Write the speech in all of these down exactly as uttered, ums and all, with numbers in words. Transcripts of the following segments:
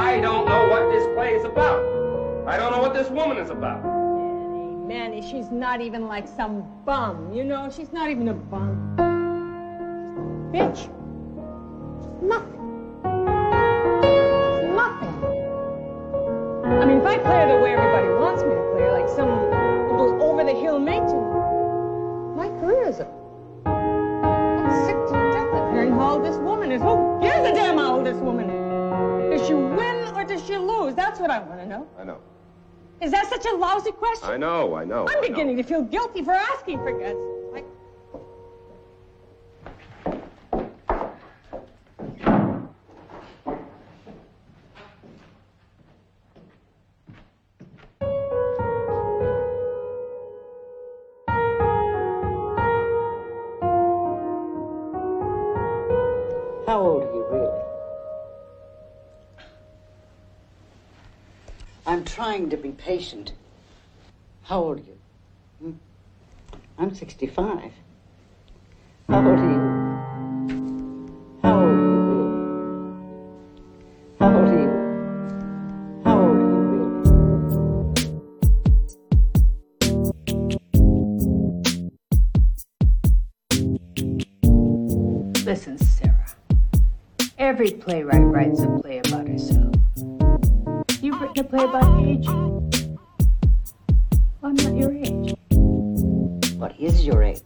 I don't know what this play is about. I don't know what this woman is about. Manny, Manny, she's not even like some bum, you know? She's not even a bum. Bitch. She's nothing. She's nothing. I mean, if I play her the way everybody wants me to play her, like some little over-the-hill matron, my career is up. I'm sick to death of hearing how old this woman is. Who gives a damn how old this woman is? Does she win or does she lose? That's what I want to know. I know. Is that such a lousy question? I know, I know. I'm I beginning know. to feel guilty for asking, for God's sake. How old are you, really? I'm trying to be patient. How old are you? Hmm? I'm sixty-five. How old are you? How old are you, really? How old are you? How old are you, really? Listen, Sarah. Every playwright writes a play about herself. You've written a play about aging. I'm not your age. What is your age?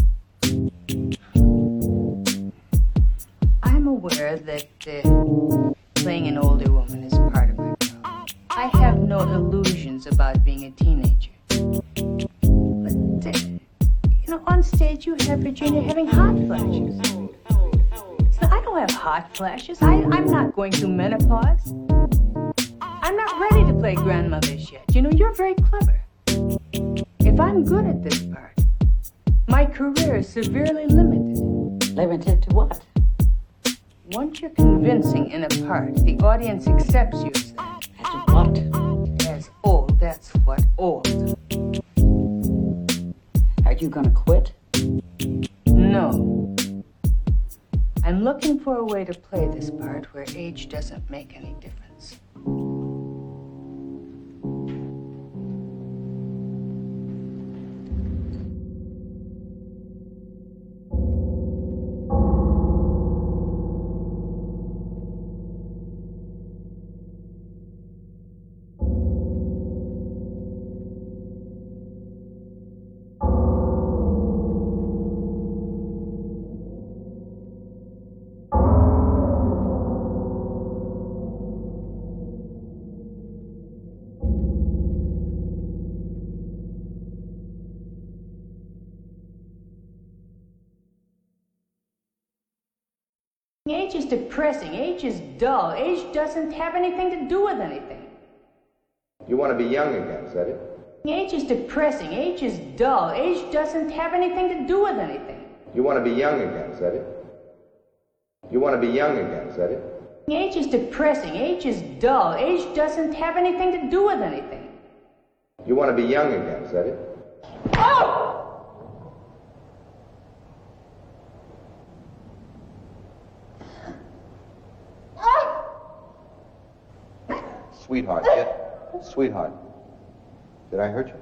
I'm aware that uh, playing an older woman is part of my problem. I have no illusions about being a teenager. But, uh, you know, on stage you have Virginia having hot flashes. So I don't have hot flashes. I, I'm not going through menopause. I'm not ready to play grandmothers yet. You know, you're very clever. If I'm good at this part, my career is severely limited. Limited to what? Once you're convincing in a part, the audience accepts you as that. As what? As old, that's what, old. Are you gonna quit? No. I'm looking for a way to play this part where age doesn't make any difference. Age is depressing. Age is dull. Age doesn't have anything to do with anything. You want to be young again, is that it? Age is depressing. Age is dull. Age doesn't have anything to do with anything. You want to be young again, is that it? You want to be young again, is that it? Age is depressing. Age is dull. Age doesn't have anything to do with anything. You want to be young again, is that it? Oh! Sweetheart, kid. Sweetheart. Did I hurt you?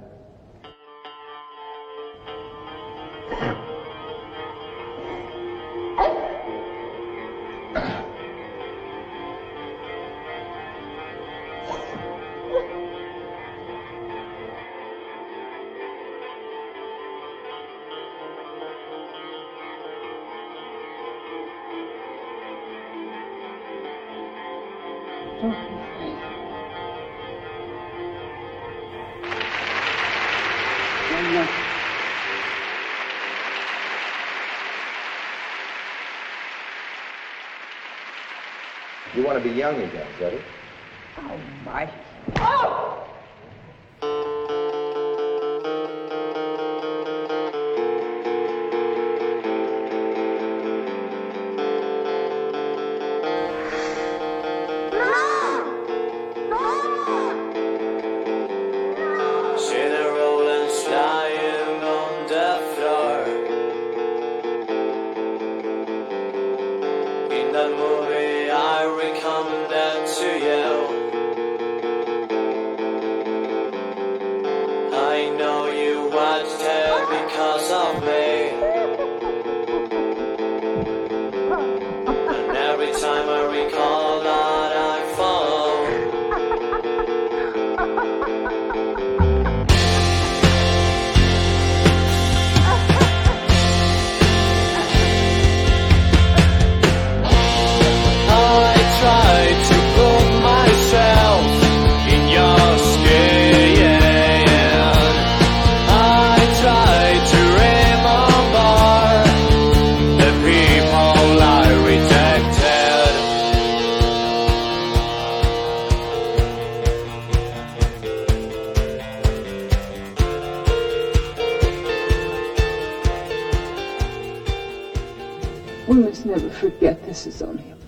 You want to be young again, is that it? Oh, my. Oh! That movie I recommended to you. dead because of me. And every time I recall that I fall. I try to put myself in your skin. I try to remember the people I rejected. We must never forget this is only a